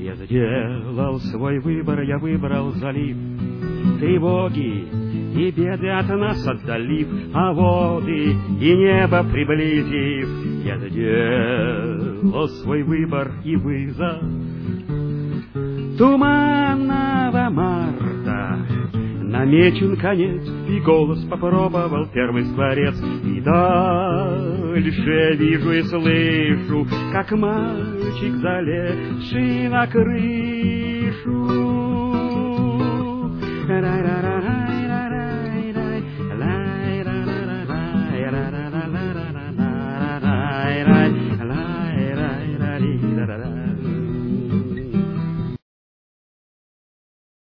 Я сделал свой выбор, я выбрал залив, тревоги и беды от нас отдалив, а воды и небо приблизив. Я сделал свой выбор и вызов туманного марта. Намечен конец, и голос попробовал первый скворец. И дальше вижу и слышу, как мальчик, залезший на крышу,